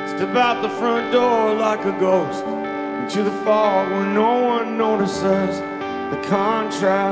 Step out the front door like a ghost into the fog where no one notices the contrast.